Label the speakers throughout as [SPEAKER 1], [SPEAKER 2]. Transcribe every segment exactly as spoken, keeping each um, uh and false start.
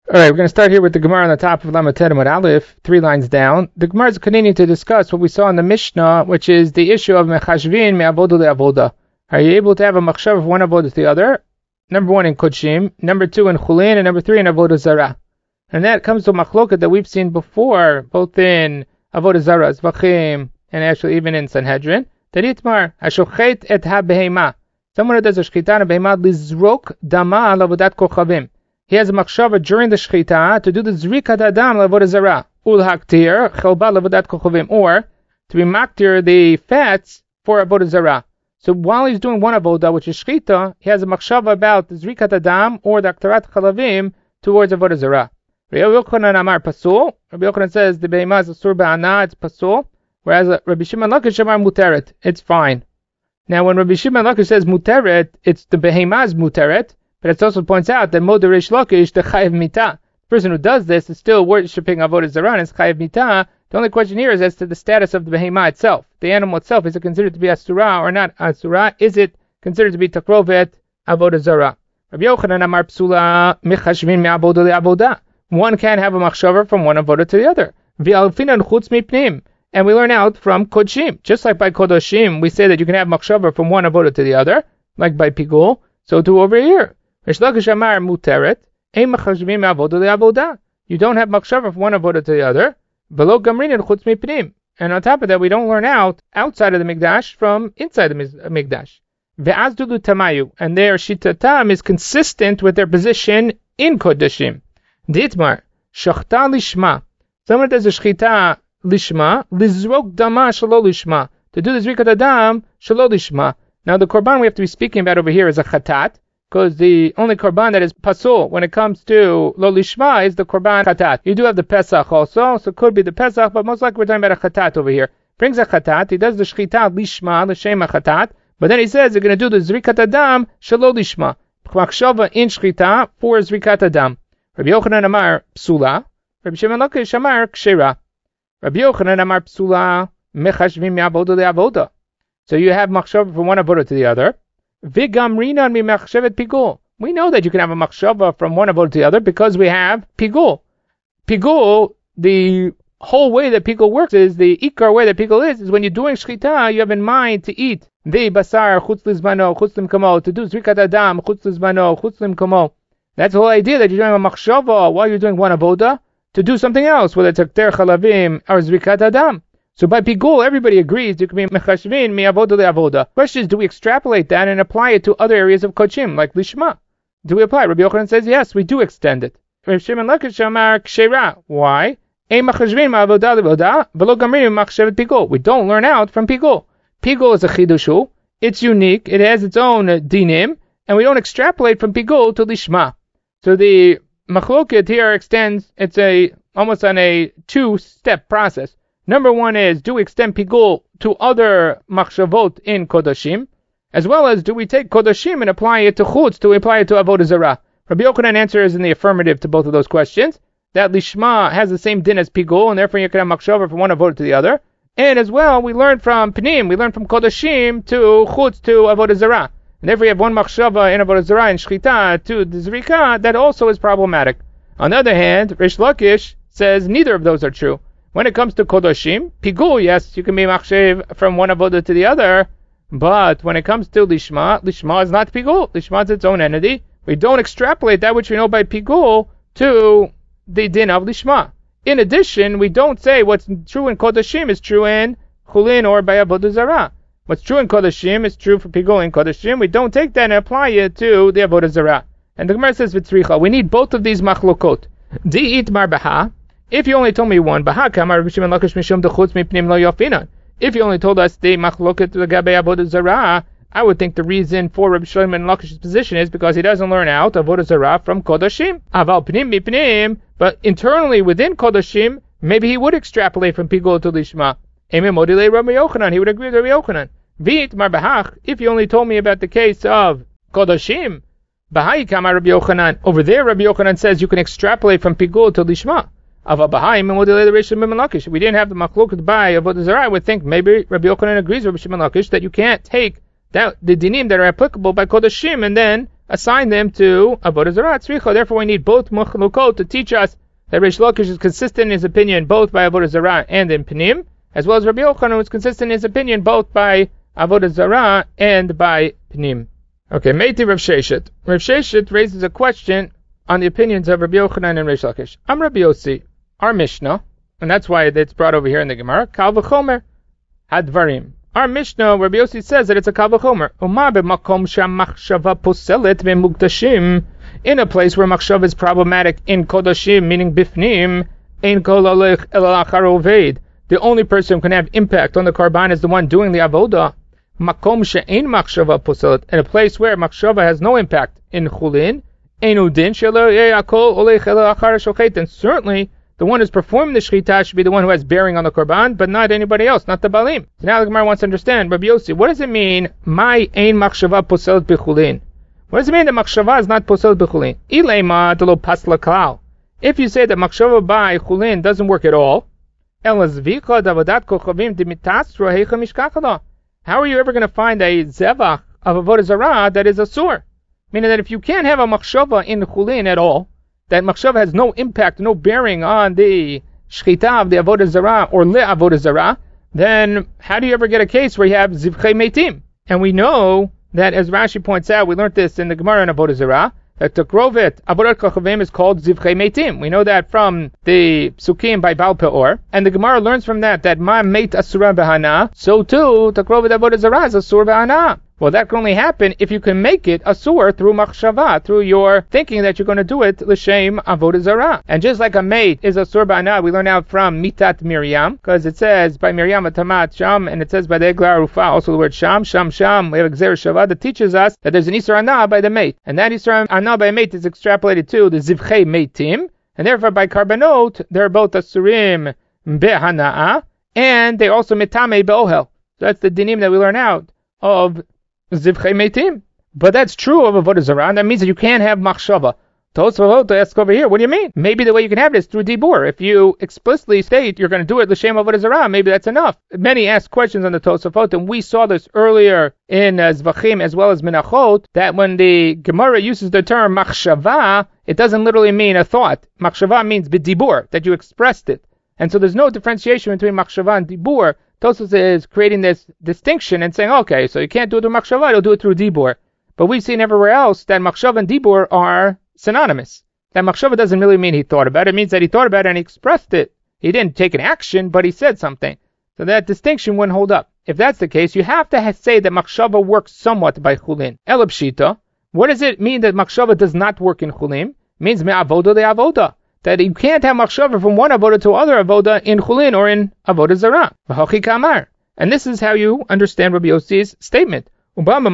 [SPEAKER 1] All right, we're going to start here with the Gemara on the top of Lamed Tet Amud Aleph, three lines down. The Gemara is continuing to discuss what we saw in the Mishnah, which is the issue of mechashvin me'avoda le'avoda. Are you able to have a machshav of one avoda to the other? Number one in Kodshim, number two in Chulin, and number three in Avodah Zarah. And that comes to machloket that we've seen before, both in Avodah Zarah, Zvachim, and actually even in Sanhedrin. That itmar hashochet et ha-behema. Someone who does a shchita and behema lizrok dama lavodat kochavim. He has a machshava during the shchita to do the zrikat adam lavodah zarah, ul haktir chelba lavodat kochavim, or to be maktir the fats for avodah zarah. So while he's doing one avodah, which is shchita, he has a machshava about the zrikat adam or the aktarat chalavim towards avodah zarah. Rabbi Yochanan Amar pasul. Rabbi Yochanan says the behema is asur ba'ana, it's pasul, whereas Rabbi Shimon Lakish Amar muteret, it's fine. Now when Rabbi Shimon Lakish says muteret, it's the behema is muteret. But it also points out that Moder Rish Lakish, the Chayav Mita, the person who does this is still worshipping Avodah Zarah and is Chayav Mita. The only question here is as to the status of the behema itself. The animal itself, is it considered to be Asura or not Asura? Is it considered to be Takrovet Avodah Zarah? Rabbi Yochanan Amar Psula Mechashvin Me'avodah Le'avodah. One can't have a machshavar from one avodah to the other. V'alfinan chutz mipnim. And we learn out from Kodshim. Just like by Kodoshim, we say that you can have machshavar from one avodah to the other, like by Pigul, so too over here. You don't have machshava from one avodah to the other. And on top of that, we don't learn out outside of the Mikdash from inside the Mikdash. And their shitatam is consistent with their position in Kodashim. Ditmar, shachta lishma. Someone does a shchita lishma, lizrok dama shalo lishma. To do the zrikat adam shalo lishma. Now the korban we have to be speaking about over here is a chatat, because the only korban that is pasul when it comes to lo lishma is the korban chatat. You do have the pesach also, so it could be the pesach, but most likely we're talking about a chatat over here. Brings a chatat, he does the shchita lishma, l'shem chatat, but then he says they're going to do the zrikat adam shalo lishma. Machshava in shchita for zrikat adam. Rabbi Yochanan Amar psula, Rabbi Shimon Lakish Amar kshera. Rabbi Yochanan Amar psula mechashvim me'avodah le'avodah. So you have machshava from one avodah to the other. Vigamrinan mi machshavet pigul. We know that you can have a machshava from one avodah to the other because we have pigul. Pigul, the whole way that pigul works is, the ikar way that pigul is, is when you're doing shchita, you have in mind to eat the basar chutz lizmano, chutz limkamo, to do zrikat adam, chutz lizmano, chutz limkamo. That's the whole idea, that you're doing a machshava while you're doing one avodah to do something else, whether it's akter chalavim or zrikat adam. So by pigul, everybody agrees you can be mechashvin me'avodah le'avodah. Question is, do we extrapolate that and apply it to other areas of kodshim, like lishma? Do we apply? Rabbi Yochanan says yes, we do extend it. Rabbi Shimon Lakish Amar kshera. Why? Ein mechashvin me'avodah le'avodah v'lo gamrim machshavet pigul. We don't learn out from pigul. Pigul is a chidushu. It's unique. It has its own dinim, and we don't extrapolate from pigul to lishma. So the machloket here extends. It's a almost on a two-step process. Number one is, do we extend pigul to other machshavot in Kodashim, as well as do we take Kodashim and apply it to chutz, do we apply it to Avodah Zarah? Rabbi Yochanan answers in the affirmative to both of those questions, that lishma has the same din as pigul, and therefore you can have machshava from one avodah to the other. And as well, we learn from Pnim, we learn from Kodashim to chutz to Avodah Zarah. And therefore you have one machshava in Avodah Zarah and shchita to the zrika, that also is problematic. On the other hand, Rish Lakish says neither of those are true. When it comes to Kodoshim, Pigul, yes, you can be machshev from one avodah to the other, but when it comes to Lishma, Lishma is not Pigul. Lishma is its own entity. We don't extrapolate that which we know by Pigul to the din of Lishma. In addition, we don't say what's true in Kodoshim is true in Chulin or by Avodah Zarah. What's true in Kodoshim is true for Pigul in Kodoshim. We don't take that and apply it to the Avodah Zarah. And the Gemara says, V'tzricha, we need both of these machlokot. Di'it marbaha. If you only told me one, if you only told us the machloket legabe avodah zarah, I would think the reason for Rabbi Shimon Lakish's position is because he doesn't learn out avodah zarah from Kodashim. Aval pnim mipnim, but internally within Kodashim, maybe he would extrapolate from Pigul to Lishma. Ememodile Rabbi Yochanan, he would agree with Rabbi Yochanan. Vit marbahach, if you only told me about the case of Kodashim, bahai kama Rabbi Yochanan, over there Rabbi Yochanan says you can extrapolate from Pigul to Lishma. If we didn't have the machloket by Avodah Zarah, I would think maybe Rabbi Yochanan agrees with Rabbi Shimon Lakish that you can't take that, the dinim that are applicable by Kodashim and then assign them to Avodah Zarah Tzricha. Therefore, we need both Machlokot to teach us that Reish Lakish is consistent in his opinion both by Avodah Zarah and in Pnim, as well as Rabbi Yochanan, who is consistent in his opinion both by Avodah Zarah and by Pnim. Okay, Meiti Rav Sheshet. Rav Sheshet raises a question on the opinions of Rabbi Yochanan and Reish Lakish. Am Rabbi Yossi, our Mishnah, and that's why it's brought over here in the Gemara, Kal v'chomer hadvarim. Our Mishnah, Rabbi Yossi says that it's a Kal v'chomer. Uma b'makom she'machshava poselet ve'mukdashim. In a place where machshava is problematic in kodashim, meaning bifnim, ein kol alech el achar oved. The only person who can have impact on the karban is the one doing the avodah. Makom she'ein machshava poselet. In a place where machshava has no impact in chulin, ein udin shelo ye'akol olech el achar shochet. And certainly, the one who's performing the shechita should be the one who has bearing on the korban, but not anybody else, not the balim. So now the Gemara wants to understand, Rabbi Yossi, what does it mean, my ein machshava poselet b'chulin? What does it mean that machshava is not poselet b'chulin? Ilema delo pasla klal. If you say that machshava by chulin doesn't work at all, how are you ever going to find a zevach of avodah zarah that is a sur? Meaning that if you can't have a machshava in chulin at all, that machshava has no impact, no bearing on the shchita of the avodah zarah or le avodah zarah, then how do you ever get a case where you have zivchei meitim? And we know that, as Rashi points out, we learned this in the Gemara in avodah zarah, that the Tekrovet avodat kochavim is called zivchei meitim. We know that from the psukim by Baal Peor, and the Gemara learns from that that ma meit asura b'hana, so too the Tekrovet avodah zarah is asur b'hana. Well, that can only happen if you can make it asur through machshava, through your thinking that you're going to do it l'shem avodah zarah. And just like a maid is asur b'hana, we learn out from mitat Miriam, because it says by Miriam atamat sham, and it says by the eglar rufa, also the word sham, sham, sham. We have a gzer shava that teaches us that there's an isur ana by the maid, and that isur ana by a maid is extrapolated to the zivchei meitim, and therefore by karbanot they're both asurim behanaa, and they also mitame beohel. So that's the dinim that we learn out of zivchei meitim. But that's true of avodah zarah, and that means that you can't have machshava. Tosafot asks over here, what do you mean? Maybe the way you can have it is through dibur. If you explicitly state you're going to do it l'shem avodah zarah, maybe that's enough. Many ask questions on the Tosafot, and we saw this earlier in uh, Zvachim as well as Menachot, that when the Gemara uses the term machshava, it doesn't literally mean a thought. Machshava means b'dibur, that you expressed it. And so there's no differentiation between machshava and dibur. Tosfos is creating this distinction and saying, okay, so you can't do it through machshava, you'll do it through dibur. But we've seen everywhere else that machshava and dibur are synonymous. That machshava doesn't really mean he thought about it. It means that he thought about it and he expressed it. He didn't take an action, but he said something. So that distinction wouldn't hold up. If that's the case, you have to say that machshava works somewhat by chulin. Elab shita. What does it mean that machshava does not work in chulin? It means me'avoda le'avoda. That you can't have machshava from one avoda to other avoda in chulin or in avodah zarah. V'hachi kamar. And this is how you understand Rabbi Yossi's statement. In a place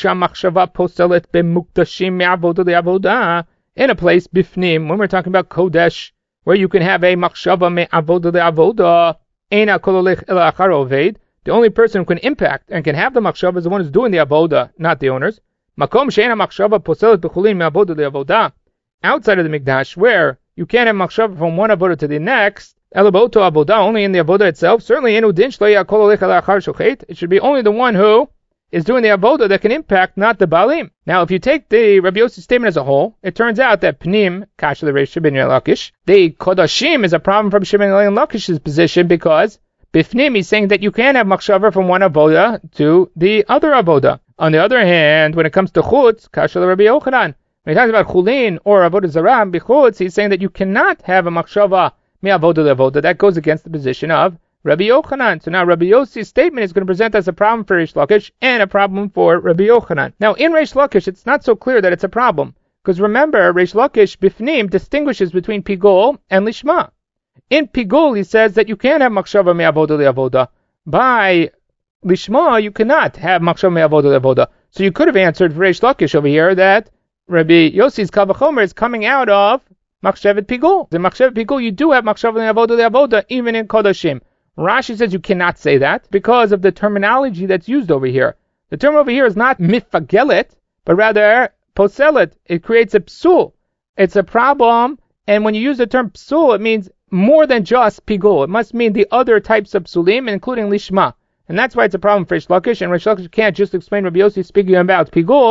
[SPEAKER 1] bifnim, when we're talking about kodesh, where you can have a machshava me'avoda le'avoda, eina kol olech el achar oved, the only person who can impact and can have the machshava is the one who's doing the avoda, not the owners. Makom she'ena machshava poselet b'chulin me'avoda le'avoda, outside of the mikdash, where you can't have machshava from one avoda to the next, elaboto avoda, only in the avoda itself. Certainly, enu din shlo yakol olech el achar shochet, it should be only the one who is doing the avoda that can impact, not the balim. Now, if you take the Rabbi Yossi statement as a whole, it turns out that pnim, kasha the Reish ben Lakish, the kodashim is a problem from Shimon ben Lakish's position, because bifnim he's saying that you can have machshava from one avoda to the other avoda. On the other hand, when it comes to chutz, kasha the Rabbi Yochanan, when he talks about chulin or avodah zarah b'chutz, he's saying that you cannot have a machshava mi avoda le'avoda. That goes against the position of Rabbi Yochanan. So now Rabbi Yossi's statement is going to present as a problem for Reish Lakish and a problem for Rabbi Yochanan. Now in Reish Lakish, it's not so clear that it's a problem, because remember, Reish Lakish bifnim distinguishes between pigol and lishma. In pigol, he says that you can have machshava mi avoda le'avoda. By lishma, you cannot have machshava mi avoda le'avoda. So you could have answered for Reish Lakish over here that Rabbi Yossi's kal v'chomer is coming out of machshavet pigol. In machshavet pigol, you do have machshava mi avoda le'avoda even in kodashim. Rashi says you cannot say that because of the terminology that's used over here. The term over here is not mifagelet, but rather poselet. It creates a psul. It's a problem, and when you use the term psul, it means more than just pigul. It must mean the other types of psulim, including lishma. And that's why it's a problem for Reish Lakish, and Reish Lakish can't just explain Rabbi Yossi speaking about pigul,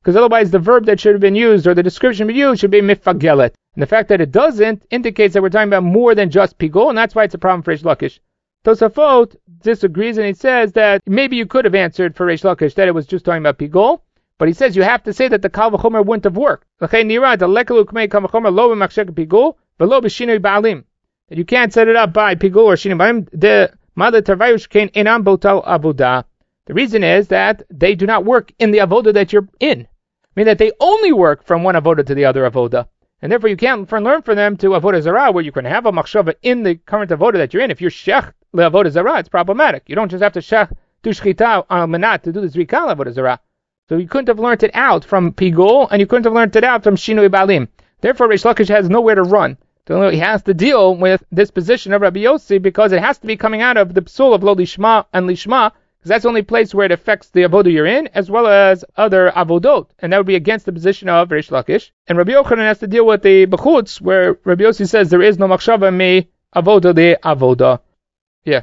[SPEAKER 1] because otherwise the verb that should have been used or the description used should be mifagelet. And the fact that it doesn't indicates that we're talking about more than just pigul, and that's why it's a problem for Reish Lakish. Tosafot disagrees, and he says that maybe you could have answered for Reish Lakish that it was just talking about pigul, but he says you have to say that the kal v'chomer wouldn't have worked. That you can't set it up by pigul or shinim b'alim. The mother tarvayush kain enam botal avodah. The reason is that they do not work in the avodah that you're in. I mean that they only work from one avodah to the other avodah. And therefore you can't learn from them to avodah zarah, where you can have a machshava in the current avodah that you're in. If you're shech le'avodah zarah, it's problematic. You don't just have to shech do shchita al manat to do the zrika le'avodah zarah. So you couldn't have learned it out from pigul, and you couldn't have learned it out from shinui balim. Therefore Reish Lakish has nowhere to run. So he has to deal with this position of Rabbi Yossi, because it has to be coming out of the psul of lo lishma and lishma, because that's the only place where it affects the avodah you're in, as well as other avodot, and that would be against the position of Reish Lakish. And Rabbi Yochanan has to deal with the bechutz, where Rabbi Yossi says there is no machshava me avodah de avodah. Yeah.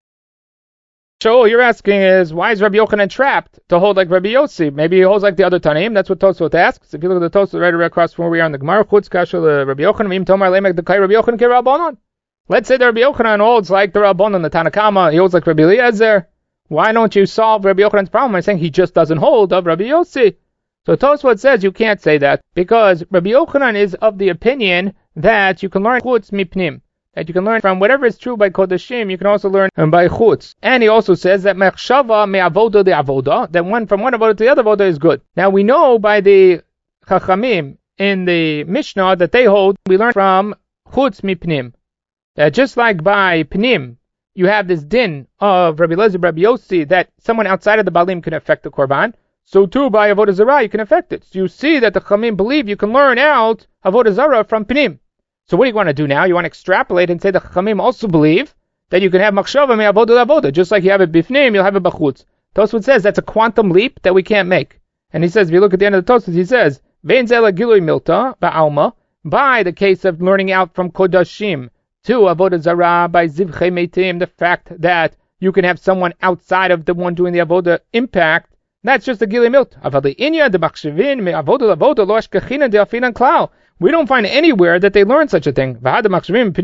[SPEAKER 1] So all you're asking is, why is Rabbi Yochanan trapped to hold like Rabbi Yossi? Maybe he holds like the other Tanaim. That's what Tosfot asks. If you look at the Tosfot right across from where we are in the Gemara, chutz kashel Rabbi Yochanan, im tomar lemek dekai Rabbi Yochanan ke Rabbanon. Let's say that Rabbi Yochanan holds like the Rabbanon, the Tanakama, he holds like Rabbi Eliezer. Why don't you solve Rabbi Yochanan's problem by saying he just doesn't hold of Rabbi Yossi? So Tosfot says you can't say that, because Rabbi Yochanan is of the opinion that you can learn chutz mipnim, that you can learn from whatever is true by kodashim, you can also learn by chutz. And he also says that mechshava me avoda de avoda, that one from one avoda to the other avoda is good. Now we know by the chachamim in the Mishnah that they hold, we learn from chutz mipnim, that just like by pnim, you have this din of Rabbi Eliezer, Rabbi Yossi, that someone outside of the balim can affect the korban. So too by avodah zarah you can affect it. So you see that the chamim believe you can learn out avodah zarah from pnim. So what do you want to do now? You want to extrapolate and say the chamim also believe that you can have machshava me avodah avodah, just like you have it bifnim, you'll have it bachutz. Tosfot says that's a quantum leap that we can't make. And he says, if you look at the end of the Tosfot, he says, vein zela gilui milta ba'alma, by the case of learning out from kodashim to avodah zarah by zivchei meitim, the fact that you can have someone outside of the one doing the avodah impact, that's just the gilui milta. Avali inya de machshevin me avodah avodah lo ashkechina de afinan klal. We don't find anywhere that they learn such a thing. And the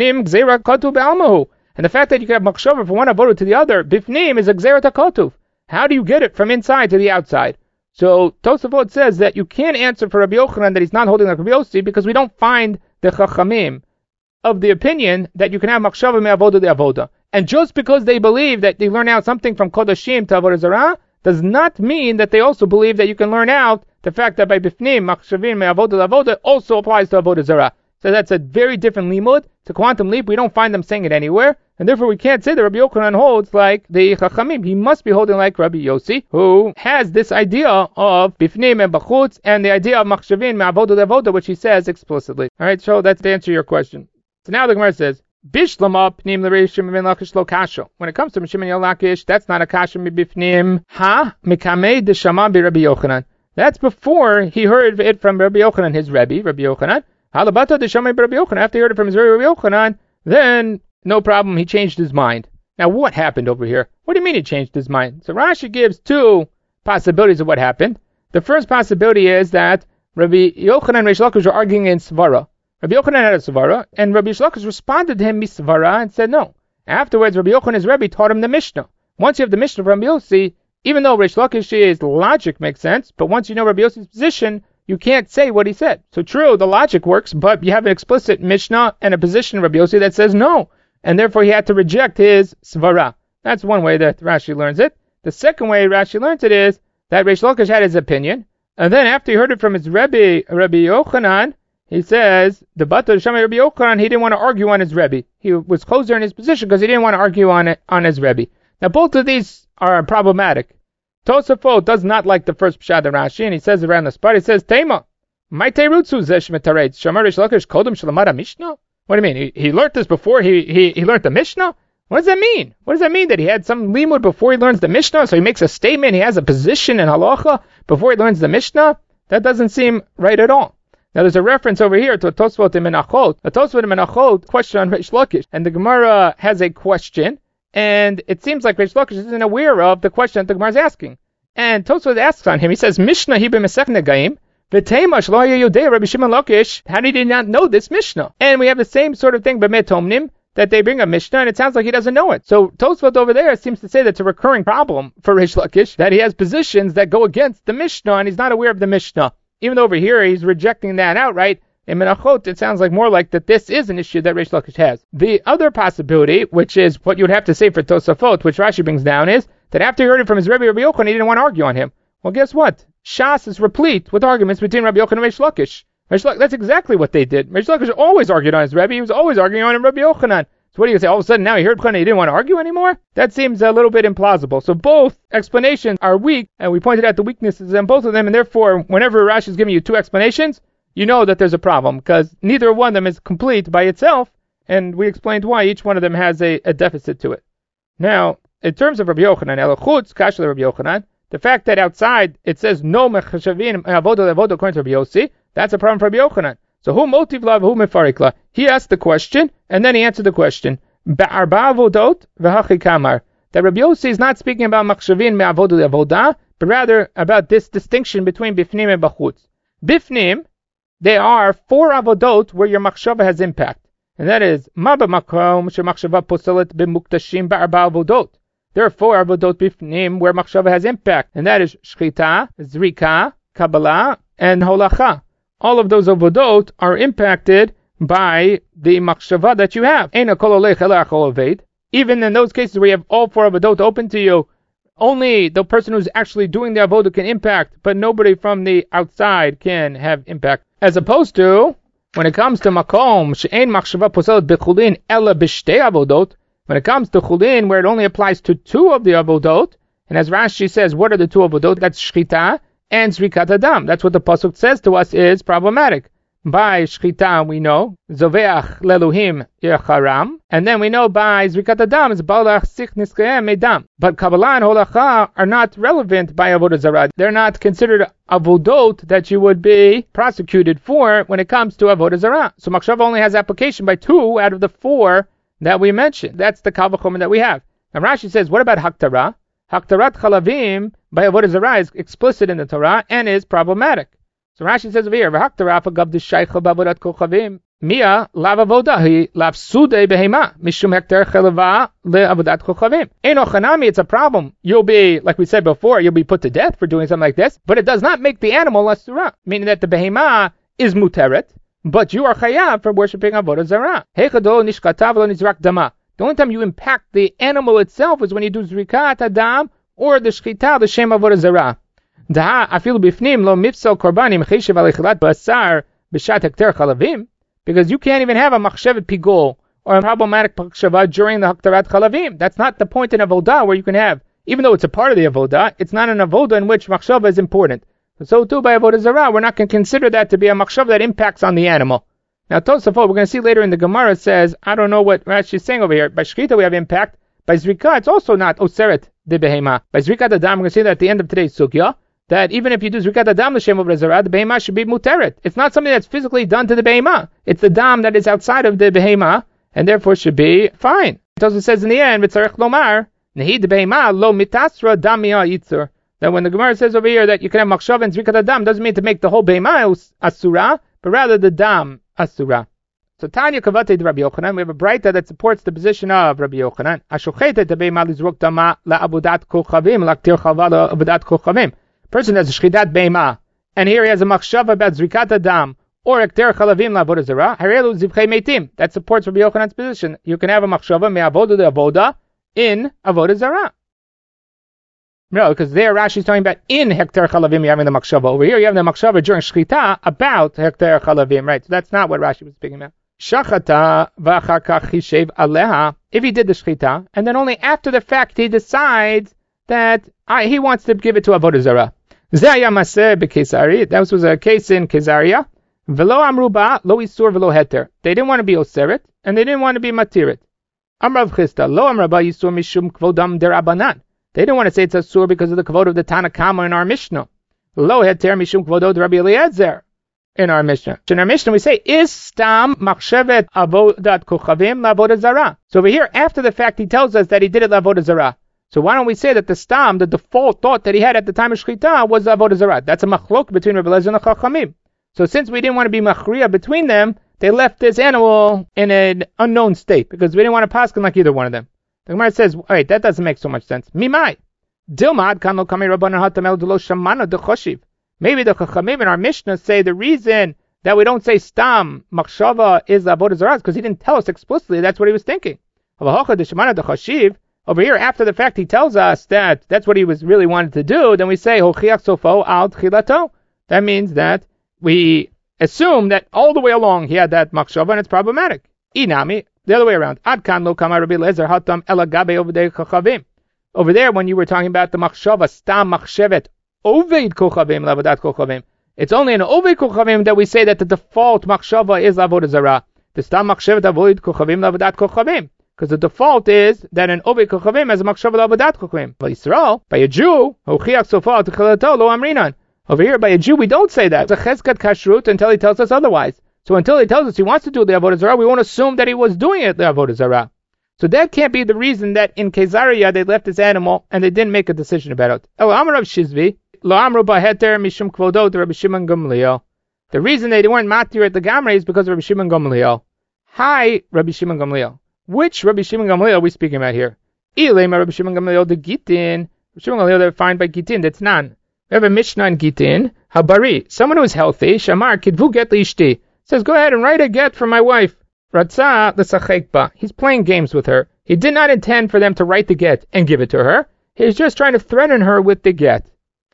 [SPEAKER 1] fact that you can have machshava from one avodah to the other, bifnim, is a gzerat hakotuv. How do you get it from inside to the outside? So Tosafot says that you can't answer for Rabbi Yochanan that he's not holding like Rabbi Yossi, because we don't find the chachamim of the opinion that you can have machshava me avodah de avodah. And just because they believe that they learn out something from kodashim to avodah zarah, does not mean that they also believe that you can learn out the fact that by bifnim, machshavim, me avodah avodah also applies to avodah zarah. So that's a very different limud. It's a quantum leap. We don't find them saying it anywhere, and therefore we can't say that Rabbi Yochanan holds like the chachamim. He must be holding like Rabbi Yossi, who has this idea of bifnim and bachutz, and the idea of machshavim, me avodah avodah, which he says explicitly. All right, so that's to answer your question. So now the Gemara says, Bishlama pnim l'reishim min lakish lo kasha. When it comes to Mishim and Lakish, that's not a kasha mibifnim. Ha mikamei deshama bi Rabbi Yochanan. That's before he heard it from Rabbi Yochanan, his Rebbe, Rabbi Yochanan. Halabata deshama bi Rabbi Yochanan. After he heard it from his Rebbe, Rabbi Yochanan, then no problem, he changed his mind. Now what happened over here? What do you mean he changed his mind? So Rashi gives two possibilities of what happened. The first possibility is that Rabbi Yochanan and Reish Lakish were arguing in Svara. Rabbi Yochanan had a svara, and Rabbi Shlakish responded to him misvara and said no. Afterwards, Rabbi Yochanan's Rebbe taught him the Mishnah. Once you have the Mishnah from Rabbi Yossi, even though Reish Lakish's logic makes sense, but once you know Rabbi Yossi's position, you can't say what he said. So true, the logic works, but you have an explicit Mishnah and a position of Rabbi Yossi that says no, and therefore he had to reject his svara. That's one way that Rashi learns it. The second way Rashi learns it is that Reish Lakish had his opinion, and then after he heard it from his Rebbe, Rabbi Yochanan, he says, the Bata Shami Rabbi Yochanan, he didn't want to argue on his Rebbe. He was closer in his position because he didn't want to argue on it, on his Rebbe. Now both of these are problematic. Tosafot does not like the first Pshad of Rashi, and he says around the spot, he says, Tema, my teirutzu zesh metaretz, Shamar Reish Lakish kodem shalamara Mishnah? What do you mean? He, he learned this before he, he, he learned the Mishnah? What does that mean? What does that mean? That he had some limud before he learns the Mishnah? So he makes a statement, he has a position in halacha before he learns the Mishnah? That doesn't seem right at all. Now there's a reference over here to a Tosfot in Menachot. A Tosfot in Menachot question on Reish Lakish. And the Gemara has a question, and it seems like Reish Lakish isn't aware of the question that the Gemara is asking. And Tosfos asks on him, he says, Mishnah hi b'Masech Negaim, v'teimash lo haya yodei Rabbi Shimon Lakish. How did he not know this Mishnah? And we have the same sort of thing b'Met Omnim, that they bring a Mishnah, and it sounds like he doesn't know it. So Tosfot over there seems to say that's a recurring problem for Rish Lakish, that he has positions that go against the Mishnah, and he's not aware of the Mishnah. Even though over here he's rejecting that outright, in Menachot it sounds like more like that this is an issue that Rish Lakish has. The other possibility, which is what you would have to say for Tosafot, which Rashi brings down, is that after he heard it from his Rebbe Rabbi Yochanan, he didn't want to argue on him. Well, guess what? Shas is replete with arguments between Rabbi Yochanan and Rish Lakish. Rish Lakish, that's exactly what they did. Rish Lakish always argued on his Rebbe. He was always arguing on Rabbi Yochanan. So what do you say? All of a sudden now he heard B'chana, he didn't want to argue anymore? That seems a little bit implausible. So both explanations are weak, and we pointed out the weaknesses in both of them, and therefore whenever Rashi is giving you two explanations, you know that there's a problem, because neither one of them is complete by itself, and we explained why each one of them has a, a deficit to it. Now, in terms of Rabbi Yochanan, Elachutz, Kashla Rabbi Yochanan, the fact that outside it says no mechashavin avodah levodah according to Rabbi Yossi, that's a problem for Rabbi Yochanan. So who motiv la who mefarikla? He asked the question, and then he answered the question. Ba'arba avodot v'hachi kamar. That Rabbi Yossi is not speaking about machshavin me'avodah levodah, but rather about this distinction between bifnim and bachutz. Bifnim, they are four avodot where your machshava has impact, and that is ma b'makom shemachshava poselet b'muktashim ba'arba avodot. There are four avodot bifnim where machshava has impact, and that is shchita, zrika, kabbalah, and holacha. All of those avodot are impacted by the machshava that you have. Even in those cases where you have all four avodot open to you, only the person who's actually doing the avodah can impact, but nobody from the outside can have impact. As opposed to, when it comes to makom, she'ein machshava poselet b'chulin ela b'shtei avodot, when it comes to chulin, where it only applies to two of the avodot, and as Rashi says, what are the two avodot? That's shchita and zrikat adam. That's what the pasuk says to us is problematic. By shchita we know zoveach leluhim yecharam, and then we know by zrikat adam is balach sich niskayem medam. But kabbalah and holacha are not relevant by avodah zarah. They're not considered avodot that you would be prosecuted for when it comes to avodah zarah. So machshava only has application by two out of the four that we mentioned. That's the kal v'chomer that we have. Now Rashi says, what about haktara? Haktarat chalavim by avodah zarah is explicit in the Torah and is problematic. So Rashi says over here, "V'haktara afagav d'shaycha b'avodat kochavim mia lav avodahi lav sudei behema mishum hektar chalava le'avodat kochavim." Eno chanami, it's a problem. You'll be, like we said before, you'll be put to death for doing something like this, but it does not make the animal asura, meaning that the behema is muteret, but you are chayav for worshiping avodah zarah. Heichado nishkatav lo nizrak dama. The only time you impact the animal itself is when you do zrikat adam or the shchita, the shem avodah zarah. Da'a afilu bifnim lo mifsal korbanim cheshev alechilat basar b'shat hekter chalavim, because you can't even have a machshevet pigol or a problematic machshava during the haktarat chalavim. That's not the point in avodah where you can have, even though it's a part of the avodah, it's not an avodah in which machshava is important. So too by avodah zarah, we're not going to consider that to be a machshava that impacts on the animal. Now Tosafot, we're going to see later in the Gemara, says, I don't know what Rashi is saying over here. By shchita we have impact. By zrika it's also not oseret de behema. By zrikat adam, we're going to see that at the end of today's sugya, that even if you do zrikat adam l'shem of zarah, the behema should be muteret. It's not something that's physically done to the behema. It's the dam that is outside of the behema, and therefore should be fine. It also says in the end, v'tzarech lomar, nehi de behema lo mitasra dam mia yitzur. That when the Gemara says over here that you can have machshav and zrikat adam, doesn't mean to make the whole behema asura, but rather the dam asura. So Tanya Kavate de Rabbi Yochanan, we have a braita that supports the position of Rabbi Yochanan. Ashochetet de behema lizrok dama la'abudat kochavim laktir chava la'abudat kochavim. Person has a shchidat behema, and here he has a machshava about zrikat adam or ekter chalavim la'avodah zarah. Harelu zivchei meitim. That supports Rabbi Yochanan's position. You can have a machshava me'avodah de avodah in avodah zarah. No, because there Rashi is talking about in hektar chalavim you're having the machshava. Over here you have the machshava during shchita about hektar chalavim, right? So that's not what Rashi was speaking about. Shachata v'achar kach chishev aleha. If he did the shchita, and then only after the fact he decides that I, he wants to give it to avodah zarah. Zeh maseh b'Kesaria. That was a case in Kesaria. V'lo amruba lo isur v'lo heter. They didn't want to be oseret, and they didn't want to be matirit. Amrav Chisda lo amraba yisur mishum kvodam derabanan. They didn't want to say it's a sur because of the kavod of the Tanakama in our Mishnah. Lo heter mishum kvodod Rabbi Eliezer in our Mishnah. In our Mishnah we say is stam machshevet avodat kochavim la'avodah zarah. So over here, after the fact, he tells us that he did it la'avodah zarah. So why don't we say that the stam, the default thought that he had at the time of shchita, was avodah zarah? That's a machlok between Rabbi Eliezer and the Chachamim. So since we didn't want to be machriya between them, they left this animal in an unknown state because we didn't want to paskin like either one of them. The Gemara says, wait, that doesn't make so much sense. Mimai. Dilmad kan lo kamei rabbanan hatam el delo shamana de choshiv. Maybe the Chachamim in our Mishnah say the reason that we don't say stam machshava is avodah zarah because he didn't tell us explicitly that's what he was thinking. Over here, after the fact, he tells us that that's what he was really wanted to do. Then we say hochiach sofo al tchilato. That means that we assume that all the way along he had that machshava and it's problematic. Inami, the other way around. Ad kan lo kamar Rabbi Eliezer hatam ela gabe ovdei chachavim. Over there, when you were talking about the machshava stam machshevet oved kochavim lavadat kochavim, it's only in oved kochavim that we say that the default machshava is avodah zarah. The stam machshevet avoid kochavim lavadat kochavim. Because the default is that an oved kochavim has a machshava lavadat kochavim. By Yisrael, by a Jew, hochiach sofal tchilato lo amrinan. Over here, by a Jew, we don't say that. It's a cheskat kashrut until he tells us otherwise. So until he tells us he wants to do the avodah zarah, we won't assume that he was doing it the avodah zarah. So that can't be the reason that in Kesaria they left this animal and they didn't make a decision about it. El Amar of Shizvi, lo amru baheter mishum kvodo to Rabbi Shimon Gamliel. The reason they weren't matir at the Gamrei is because of Rabbi Shimon Gamliel. Hi, Rabbi Shimon Gamliel. Which Rabbi Shimon Gamliel are we speaking about here? Ilema Rabbi Shimon Gamliel the Gitin. Rabbi Shimon Gamliel they're defined by Gitin. That's none. We have a Mishnah in Gitin. Habari, someone who is healthy. Shamar kidvu get liishti. Says, go ahead and write a get for my wife. Ratzah l'sachekba. He's playing games with her. He did not intend for them to write the get and give it to her. He's just trying to threaten her with the get.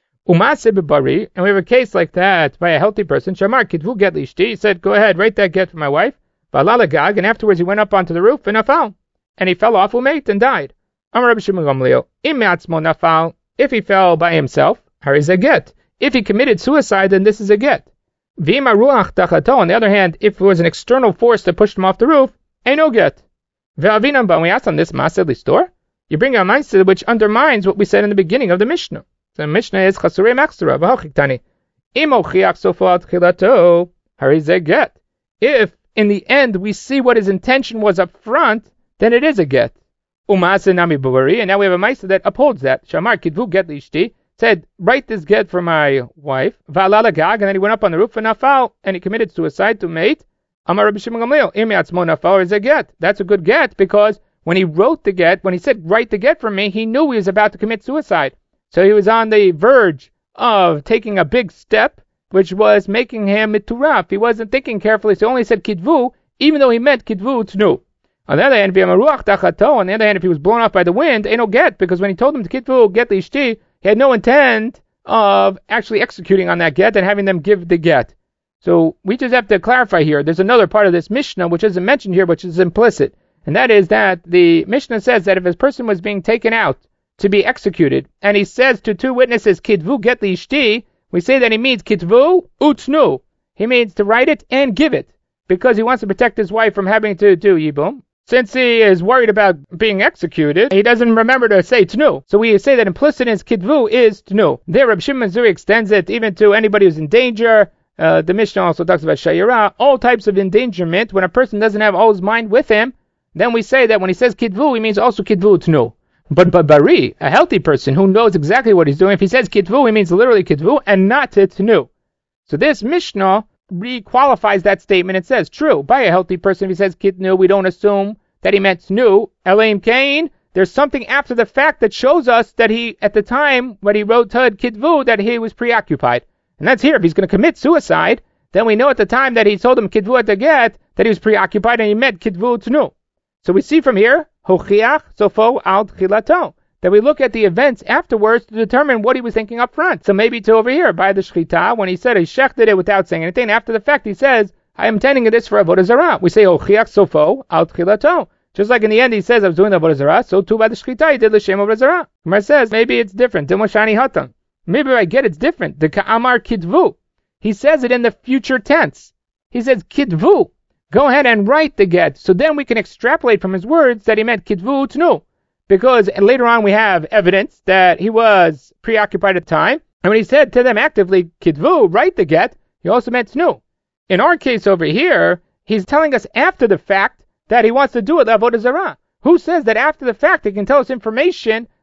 [SPEAKER 1] Umase b'bari, and we have a case like that by a healthy person. Shamar kidvu get liishti. He said, go ahead, write that get for my wife. Valalagag, and afterwards he went up onto the roof and nafal, and he fell off umeit and died. Amar Rabbi Shimon Gamliel, im me'atzmo nafal. If he fell by himself, here is a get. If he committed suicide, then this is a get. V'ima ruach tachato. On the other hand, if it was an external force that pushed him off the roof, ain't no get. Ve'avinam, but we asked on this maseh listor. You bring a maseh which undermines what we said in the beginning of the Mishnah. So the Mishnah is chasurei machzora v'hochiktani. Im ochiach sofo al tchilato, here is a get. If in the end we see what his intention was up front, then it is a get. Umase nami b'bari, and now we have a maseh that upholds that. Shamar kidvu get liishti. Said, write this get for my wife. Va'alala gag, and then he went up on the roof and nafal, and he committed suicide to mate. Amar Rabbi Shimon Gamliel, imi atzmo nafal is a get. That's a good get because when he wrote the get, when he said write the get for me, he knew he was about to commit suicide. So he was on the verge of taking a big step, which was making him mituraf. He wasn't thinking carefully, so he only said kidvu, even though he meant kidvu tnu. On the other hand, on the other hand, if he was blown off by the wind, ain't no get, because when he told him to kidvu get l'ishti, he had no intent of actually executing on that get and having them give the get. So we just have to clarify here. There's another part of this Mishnah which isn't mentioned here, which is implicit. And that is that the Mishnah says that if a person was being taken out to be executed, and he says to two witnesses, kidvu get l'ishti, we say that he means kitvu utnu. He means to write it and give it, because he wants to protect his wife from having to do yibum. Since he is worried about being executed, he doesn't remember to say tnu. So we say that implicit in his kidvu is tnu. There, Rabbi Shimon Zuri extends it even to anybody who's in danger. Uh, the Mishnah also talks about shayira, all types of endangerment. When a person doesn't have all his mind with him, then we say that when he says kidvu, he means also kidvu tnu. But but bari, a healthy person who knows exactly what he's doing, if he says kidvu, he means literally kidvu and not tnu. So this Mishnah re-qualifies that statement. It says, true, by a healthy person, if he says kidnu, we don't assume that he meant tnu. Elaim Cain, there's something after the fact that shows us that he, at the time when he wrote Tud Kidvu, that he was preoccupied. And that's here. If he's going to commit suicide, then we know at the time that he told him Kidvu at the get, that he was preoccupied and he meant Kidvu tnu. So we see from here, Hochiach Sofo al Tchilato, that we look at the events afterwards to determine what he was thinking up front. So maybe to over here, by the Shechita, when he said he shechted it without saying anything, after the fact he says, I am intending this for Avodah Zarah. We say, Hochiach Sofo al Tchilato. Just like in the end he says, I was doing the Avodah Zarah, so too by the Shechita he did L'Shem Avodah Zarah. Gemara says, maybe it's different. Demoshani Hatan. Maybe I get it's different. The Ka'amar Kidvu. He says it in the future tense. He says, Kidvu. Go ahead and write the get. So then we can extrapolate from his words that he meant Kidvu tnu. Because later on we have evidence that he was preoccupied at the time. And when he said to them actively, Kidvu, write the get, he also meant tnu. In our case over here, he's telling us after the fact that he wants to do it, Avodah Zarah. Who says that after the fact he can tell us information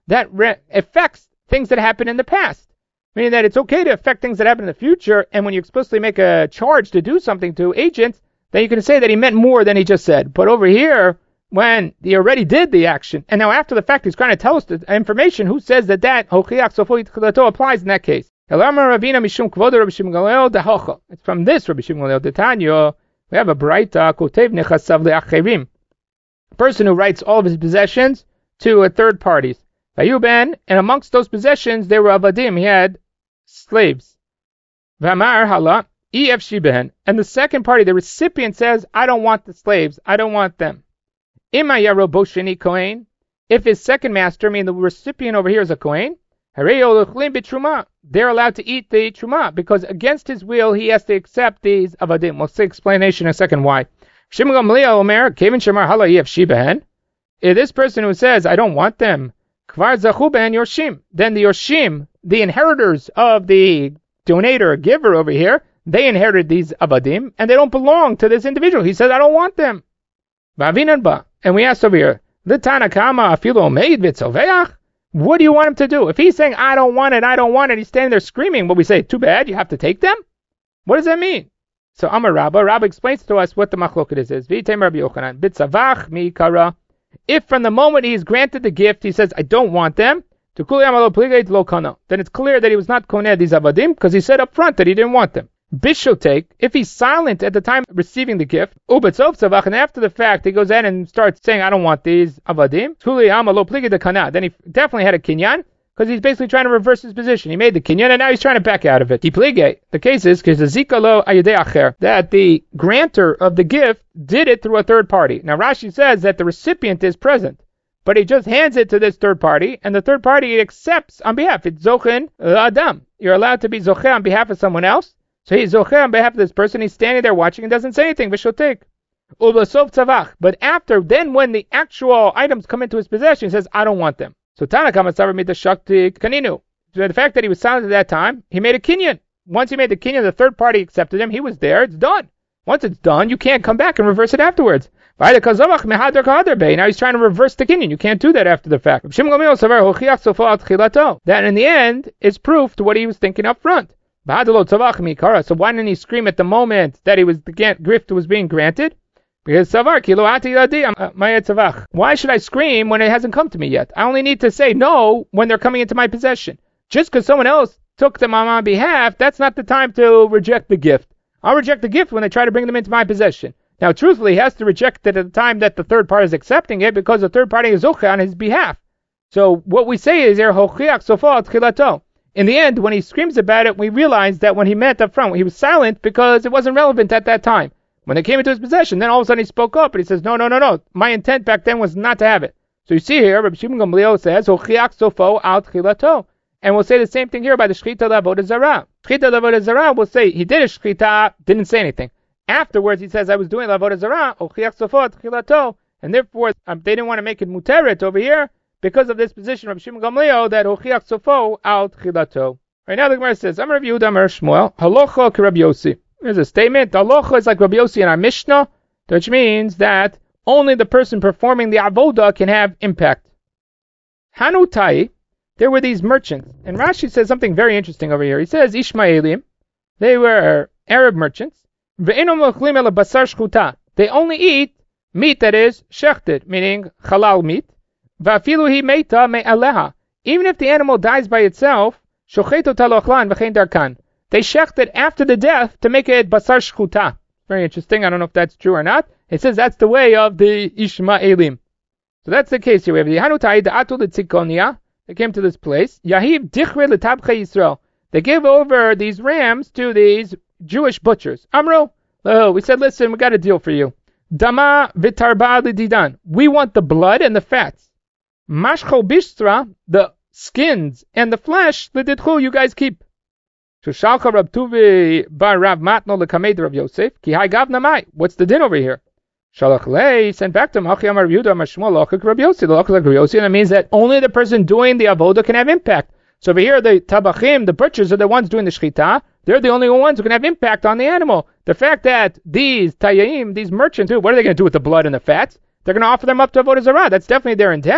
[SPEAKER 1] that re- affects things that happen in the past. Meaning that it's okay to affect things that happen in the future, and when you explicitly make a charge to do something to agents, then you can say that he meant more than he just said. But over here, when he already did the action, and now after the fact he's trying to tell us the information, who says that that hochiach sofo itchilato applies in that case? It's from this Rabbi Shimon Gamliel Tanya, we have a braita kotev nechasav le'acherim, a person who writes all of his possessions to a third parties. Vayuben, and amongst those possessions there were avadim, he had slaves. V'amar hala ef shiben, and the second party, the recipient, says, I don't want the slaves, I don't want them. Ima yaro bosheni kohen, if his second master, meaning the recipient over here, is a kohen, they're allowed to eat the truma, because against his will he has to accept these avadim. We'll see explanation in a second why. Shimon Gamliel Omer, Kevin Shamar Hala Yef Shibehen. If this person who says, I don't want them, Kvar Zachu Ben Yoshim, then the Yoshim, the inheritors of the donator, giver over here, they inherited these avadim, and they don't belong to this individual. He says, I don't want them. And we asked over here, the Tanakama Afilo Meid Vitzoveach. What do you want him to do? If he's saying, I don't want it, I don't want it, he's standing there screaming, but we say, too bad, you have to take them? What does that mean? So Amar Rabba, Rabba explains to us what the machloket is. is V'yitem Rabbi Yochanan, bitzavach mikara. If from the moment he's granted the gift, he says, I don't want them, then it's clear that he was not koneh these avadim, because he said up front that he didn't want them. Bishotek, if he's silent at the time of receiving the gift, and after the fact he goes in and starts saying, I don't want these avadim, then he definitely had a kinyan, because he's basically trying to reverse his position. He made the kinyan, and now he's trying to back out of it. The case is that the grantor of the gift did it through a third party. Now Rashi says that the recipient is present, but he just hands it to this third party, and the third party accepts on behalf. It's zochen adam. You're allowed to be zoche on behalf of someone else. So he's zocher on behalf of this person. He's standing there watching and doesn't say anything. V'shotek. U'b'sof tzavach. But after, then when the actual items come into his possession, he says, I don't want them. So Tanakam Atzavar made the shakti kaninu. So the fact that he was silent at that time, he made a kinyan. Once he made the kinyan, the third party accepted him. He was there. It's done. Once it's done, you can't come back and reverse it afterwards. Now he's trying to reverse the kinyan. You can't do that after the fact. That in the end is proof to what he was thinking up front. So why didn't he scream at the moment that he was the gift was being granted? Because why should I scream when it hasn't come to me yet? I only need to say no when they're coming into my possession. Just because someone else took them on my behalf, that's not the time to reject the gift. I'll reject the gift when they try to bring them into my possession. Now, truthfully, he has to reject it at the time that the third party is accepting it, because the third party is zoche on his behalf. So what we say is, in the end, when he screams about it, we realize that when he meant up front, he was silent because it wasn't relevant at that time. When they came into his possession, then all of a sudden he spoke up and he says, no, no, no, no. My intent back then was not to have it. So you see here, Rabbi Shimon Gamliel says, Hochiach sofo al tchilato. And we'll say the same thing here by the Shchita Lavodah Zarah. Shchita Lavodah Zarah will say, he did a Shchita, didn't say anything. Afterwards, he says, I was doing Lavodah Zarah, Hochiach sofo al tchilato. And therefore, um, they didn't want to make it muteret over here, because of this position of Shimon Gamliel that Hochiach sofo al tchilato. Right now the Gemara says, Amar Rabbi Yehuda Amar Shmuel, Halocha ke Rabbi Yossi. There's a statement, Halocha is like Rabbi Yossi in our Mishnah, which means that only the person performing the avoda can have impact. Hanutai, there were these merchants, and Rashi says something very interesting over here. He says, Ishmaelim, they were Arab merchants, Ve'enom ochlim ela basar shchuta. They only eat meat that is shechted, meaning halal meat. Va'afilu hi meita me'aleha. Even if the animal dies by itself, shocheto talochlan v'chein darkan. They shecht it after the death to make it basar shchuta. Very interesting. I don't know if that's true or not. It says that's the way of the Ishmaelim. So that's the case here. We have the Hanutai, the Atul Tzikonia. They came to this place. Yahiv dichre letabche Yisrael. They gave over these rams to these Jewish butchers. Amro, oh, we said, listen, we got a deal for you. Dama v'tarba l'didan. We want the blood and the fats. Mashcho bishtra, the skins and the flesh, l'didchu, you guys keep. Shushalcha Rab Tuvi bar Rav Matno l'kamed Rav Yosef. Ki hai gav namai. What's the din over here? Shalach lei, sent back to him, Hachi Amar Yehuda Amar Shmuel Lachik Rabbi Yossi, the Lachik Rabbi Yossi, and it means that only the person doing the avoda can have impact. So over here, the tabachim, the butchers, are the ones doing the shchita. They're the only ones who can have impact on the animal. The fact that these tayayim, these merchants, what are they going to do with the blood and the fats? They're going to offer them up to avodah zarah. That's definitely their intent.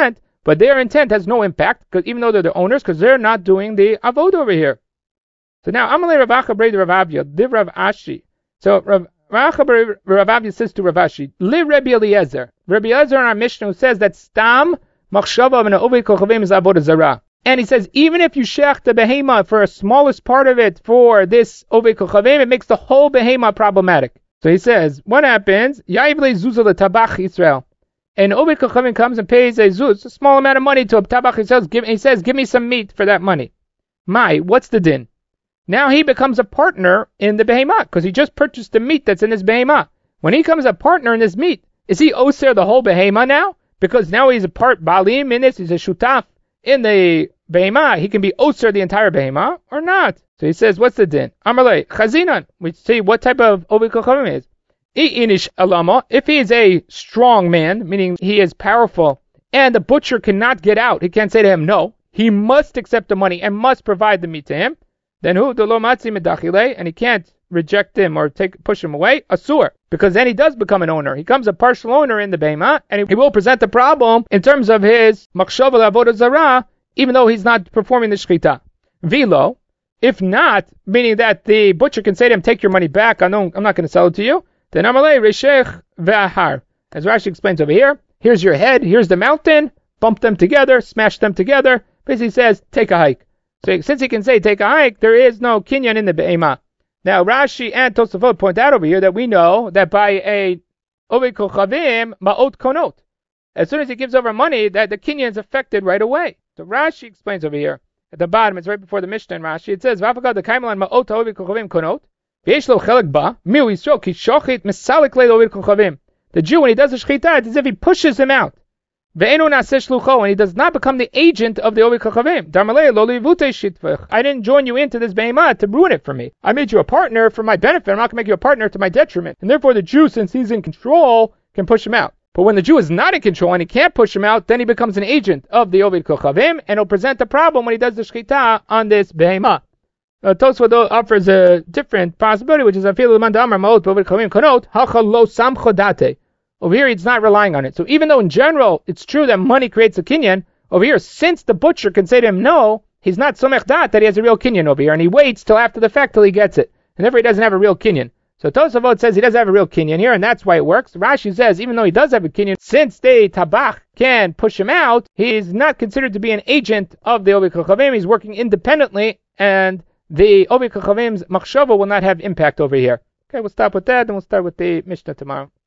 [SPEAKER 1] but their intent has no impact, because even though they're the owners, because they're not doing the avoda over here. So now, Amalei Rav Acha Brei Rav Avia, Div Rav Ashi. So Rav Acha Brei Rav Avia says to Rav Ashi, Li Rabbi Eliezer. Rabbi Eliezer in our Mishnah says that Stam Machshava and Oved Kochavim is avoda zarah. And he says, even if you shech the behema for a smallest part of it for this Oved Kochavim, it makes the whole behema problematic. So he says, what happens? Ya'iv le zuzah le tabach Israel. And Oved Kochavim comes and pays a zuz, a small amount of money to a tabach Israel. He says, give me some meat for that money. Mai, what's the din? Now he becomes a partner in the behemah, because he just purchased the meat that's in his behemah. When he becomes a partner in this meat, is he oser the whole behemah now? Because now he's a part balim in this, he's a shutaf in the behemah. He can be oser the entire behemah or not. So he says, what's the din? Amarle, chazinan. We see what type of Oved Kochavim is. Inish alama. If he is a strong man, meaning he is powerful, and the butcher cannot get out, he can't say to him no. He must accept the money and must provide the meat to him. Then who the lo matzi medachile, and he can't reject him or take push him away, asur, because then he does become an owner. He becomes a partial owner in the behemah, and he will present the problem in terms of his machshava avodah zarah, even though he's not performing the shechita. Vilo, if not, meaning that the butcher can say to him, take your money back, I know I'm not going to sell it to you, then amalei reshech ve'ahar. As Rashi explains over here, here's your head, here's the mountain, bump them together, smash them together. Basically says, take a hike. So since he can say take a hike, there is no kinyan in the behemah. Now Rashi and Tosafot point out over here that we know that by a Oved Kochavim ma'ot konot, as soon as he gives over money, that the kinyan is affected right away. So Rashi explains over here at the bottom, it's right before the Mishnah in Rashi. It says v'afagad the kaimalan ma'ot Oved Kochavim konot v'yesh lo chelek ba miu yisro ki shochit mesalik le Oved Kochavim. The Jew, when he does the shechita, it's as if he pushes him out. And he does not become the agent of the Oved Kochavim. I didn't join you into this behemah to ruin it for me. I made you a partner for my benefit. I'm not going to make you a partner to my detriment. And therefore the Jew, since he's in control, can push him out. But when the Jew is not in control and he can't push him out, then he becomes an agent of the Oved Kochavim, and he'll present the problem when he does the shechita on this behemah. Uh, Tosfot offers a different possibility, which is over here, it's not relying on it. So even though in general, it's true that money creates a kinyan, over here, since the butcher can say to him no, he's not somech dat that he has a real kinyan over here, and he waits till after the fact till he gets it. And therefore he doesn't have a real kinyan. So Tosafot says he doesn't have a real kinyan here, and that's why it works. Rashi says even though he does have a kinyan, since the tabach can push him out, he's not considered to be an agent of the Oved Kochavim. He's working independently, and the Oved Kochavim's machshava will not have impact over here. Okay, we'll stop with that, and we'll start with the Mishnah tomorrow.